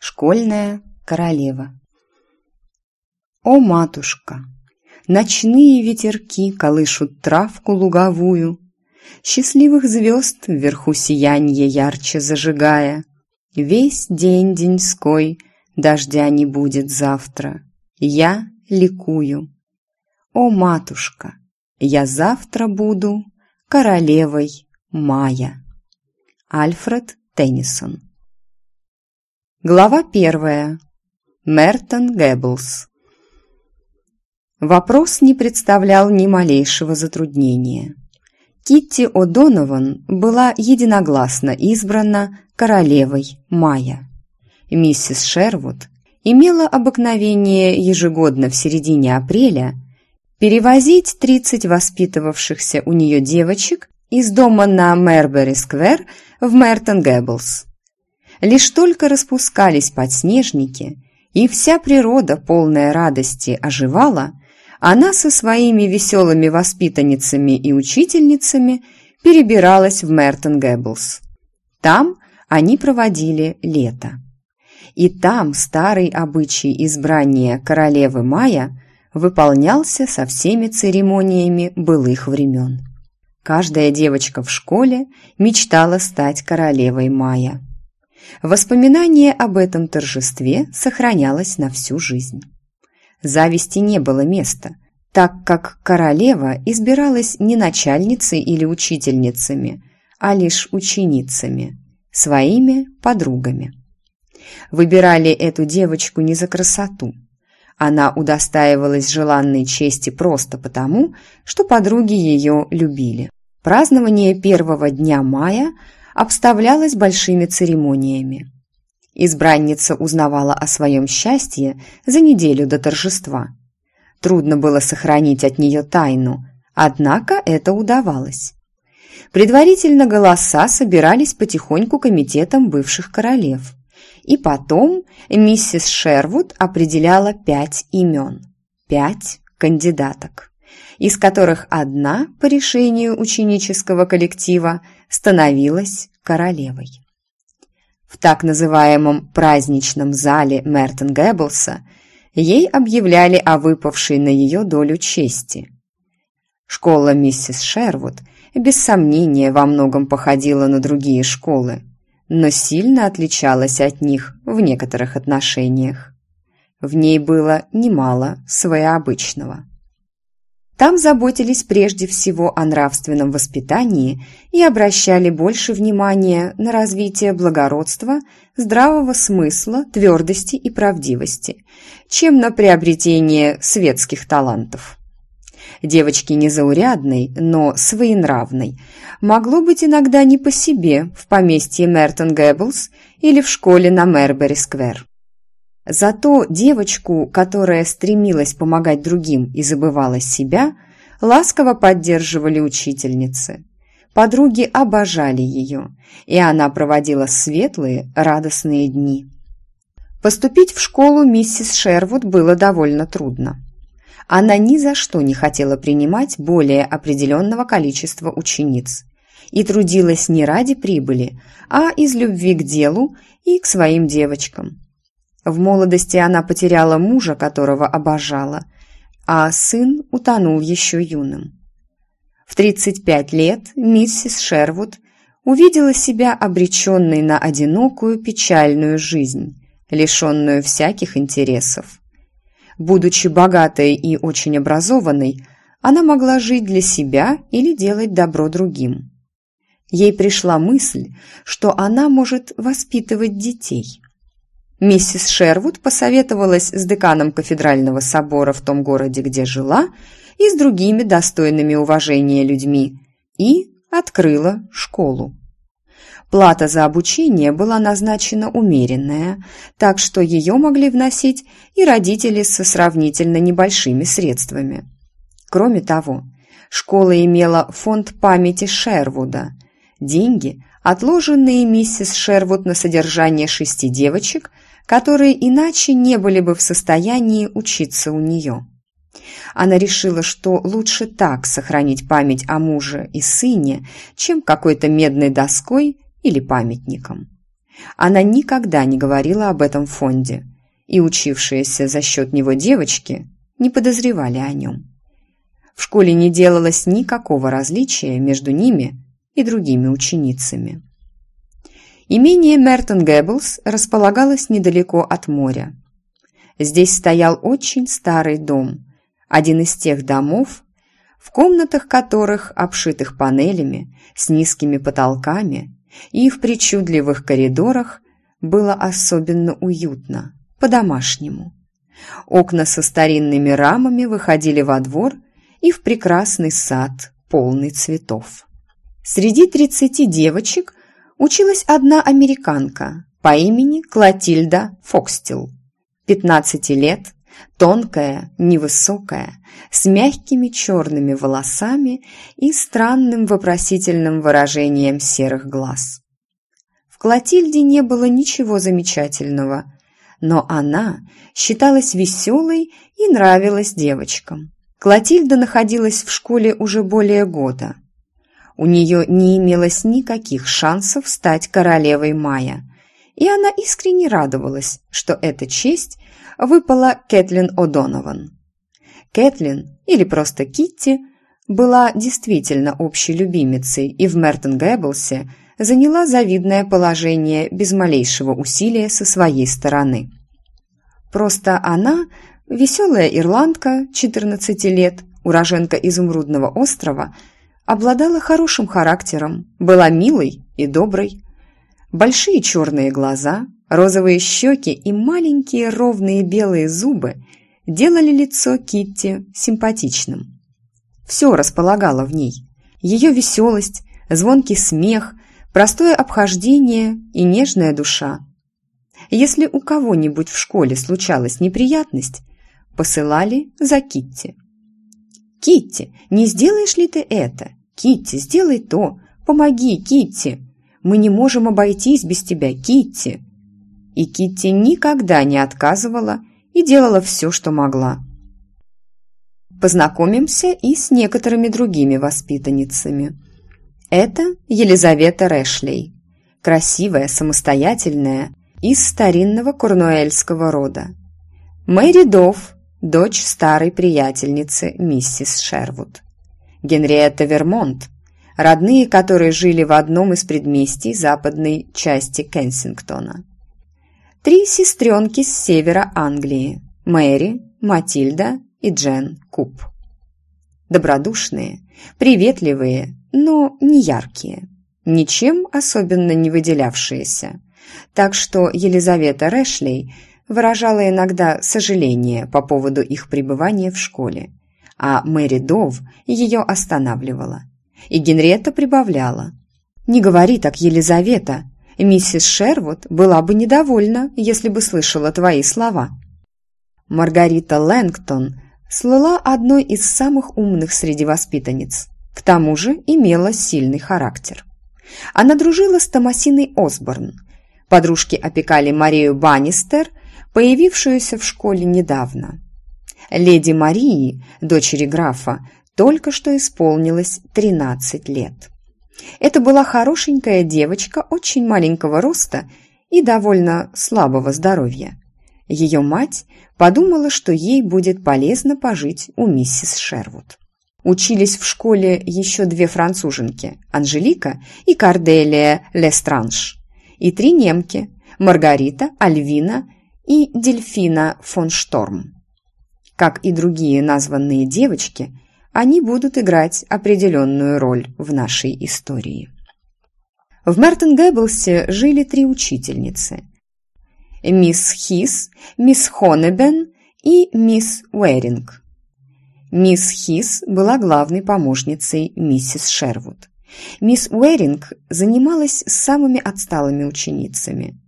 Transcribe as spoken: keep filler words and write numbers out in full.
Школьная королева. О, матушка! Ночные ветерки колышут травку луговую, счастливых звезд вверху сиянье ярче зажигая. Весь день деньской, дождя не будет завтра, я ликую. О, матушка! Я завтра буду королевой мая. Альфред Теннисон. Глава первая. Мертон Гэбблс. Вопрос не представлял ни малейшего затруднения. Китти О'Донован была единогласно избрана королевой мая. Миссис Шервуд имела обыкновение ежегодно в середине апреля перевозить тридцать воспитывавшихся у нее девочек из дома на Мэрбери-сквер в Мертон Гэбблс. Лишь только распускались подснежники, и вся природа, полная радости, оживала, она со своими веселыми воспитанницами и учительницами перебиралась в Мертон Гэбблс. Там они проводили лето. И там старый обычай избрания королевы мая выполнялся со всеми церемониями былых времен. Каждая девочка в школе мечтала стать королевой мая. Воспоминание об этом торжестве сохранялось на всю жизнь. Зависти не было места, так как королева избиралась не начальницей или учительницами, а лишь ученицами, своими подругами. Выбирали эту девочку не за красоту. Она удостаивалась желанной чести просто потому, что подруги ее любили. Празднование первого дня мая обставлялась большими церемониями. Избранница узнавала о своем счастье за неделю до торжества. Трудно было сохранить от нее тайну, однако это удавалось. Предварительно голоса собирались потихоньку комитетом бывших королев, и потом миссис Шервуд определяла пять имен, пять кандидаток, из которых одна, по решению ученического коллектива, становилась королевой. В так называемом праздничном зале Мертон Гэбблса ей объявляли о выпавшей на ее долю чести. Школа миссис Шервуд без сомнения во многом походила на другие школы, но сильно отличалась от них в некоторых отношениях. В ней было немало своеобычного. Там заботились прежде всего о нравственном воспитании и обращали больше внимания на развитие благородства, здравого смысла, твердости и правдивости, чем на приобретение светских талантов. Девочке незаурядной, но своенравной могло быть иногда не по себе в поместье Мертон Гэбблс или в школе на Мэрбери-сквер. Зато девочку, которая стремилась помогать другим и забывала себя, ласково поддерживали учительницы. Подруги обожали ее, и она проводила светлые, радостные дни. Поступить в школу миссис Шервуд было довольно трудно. Она ни за что не хотела принимать более определенного количества учениц и трудилась не ради прибыли, а из любви к делу и к своим девочкам. В молодости она потеряла мужа, которого обожала, а сын утонул еще юным. В тридцать пять лет миссис Шервуд увидела себя обреченной на одинокую печальную жизнь, лишенную всяких интересов. Будучи богатой и очень образованной, она могла жить для себя или делать добро другим. Ей пришла мысль, что она может воспитывать детей. Миссис Шервуд посоветовалась с деканом кафедрального собора в том городе, где жила, и с другими достойными уважения людьми, и открыла школу. Плата за обучение была назначена умеренная, так что ее могли вносить и родители со сравнительно небольшими средствами. Кроме того, школа имела фонд памяти Шервуда, деньги, отложенные миссис Шервуд на содержание шести девочек, которые иначе не были бы в состоянии учиться у нее. Она решила, что лучше так сохранить память о муже и сыне, чем какой-то медной доской или памятником. Она никогда не говорила об этом фонде, и учившиеся за счет него девочки не подозревали о нем. В школе не делалось никакого различия между ними и другими ученицами. Имение Мертон Гэбблс располагалось недалеко от моря. Здесь стоял очень старый дом, один из тех домов, в комнатах которых, обшитых панелями, с низкими потолками и в причудливых коридорах, было особенно уютно, по-домашнему. Окна со старинными рамами выходили во двор и в прекрасный сад, полный цветов. Среди тридцати девочек училась одна американка по имени Клотильда Фокстил, пятнадцати лет, тонкая, невысокая, с мягкими черными волосами и странным вопросительным выражением серых глаз. В Клотильде не было ничего замечательного, но она считалась веселой и нравилась девочкам. Клотильда находилась в школе уже более года. У нее не имелось никаких шансов стать королевой Майя, и она искренне радовалась, что эта честь выпала Кэтлин О'Донован. Кэтлин, или просто Китти, была действительно общей любимицей и в Мертон Гэбблсе заняла завидное положение без малейшего усилия со своей стороны. Просто она, веселая ирландка, четырнадцати лет, уроженка Изумрудного острова, обладала хорошим характером, была милой и доброй. Большие черные глаза, розовые щеки и маленькие ровные белые зубы делали лицо Китти симпатичным. Все располагало в ней. Ее веселость, звонкий смех, простое обхождение и нежная душа. Если у кого-нибудь в школе случалась неприятность, посылали за Китти. «Китти, не сделаешь ли ты это? Китти, сделай то! Помоги, Китти! Мы не можем обойтись без тебя, Китти!» И Китти никогда не отказывала и делала все, что могла. Познакомимся и с некоторыми другими воспитанницами. Это Елизавета Рэшлей, красивая, самостоятельная, из старинного корнуэльского рода. Мэри Дов, дочь старой приятельницы миссис Шервуд. Генриетта Вермонт, родные которой жили в одном из предместий западной части Кенсингтона. Три сестренки с севера Англии – Мэри, Матильда и Джен Куб. Добродушные, приветливые, но не яркие, ничем особенно не выделявшиеся. Так что Елизавета Рэшлей выражала иногда сожаление по поводу их пребывания в школе, а Мэри Дов ее останавливала. И Генриетта прибавляла: «Не говори так, Елизавета, миссис Шервуд была бы недовольна, если бы слышала твои слова». Маргарита Лэнгтон слыла одной из самых умных среди воспитанниц, к тому же имела сильный характер. Она дружила с Томасиной Осборн. Подружки опекали Марию Баннистер, появившуюся в школе недавно. Леди Марии, дочери графа, только что исполнилось тринадцать лет. Это была хорошенькая девочка очень маленького роста и довольно слабого здоровья. Ее мать подумала, что ей будет полезно пожить у миссис Шервуд. Учились в школе еще две француженки – Анжелика и Корделия Лестранж, и три немки – Маргарита, Альвина и Дельфина фон Шторм. Как и другие названные девочки, они будут играть определенную роль в нашей истории. В Мертон Гэбблсе жили три учительницы – мисс Хис, мисс Хонебен и мисс Уэринг. Мисс Хис была главной помощницей миссис Шервуд. Мисс Уэринг занималась с самыми отсталыми ученицами.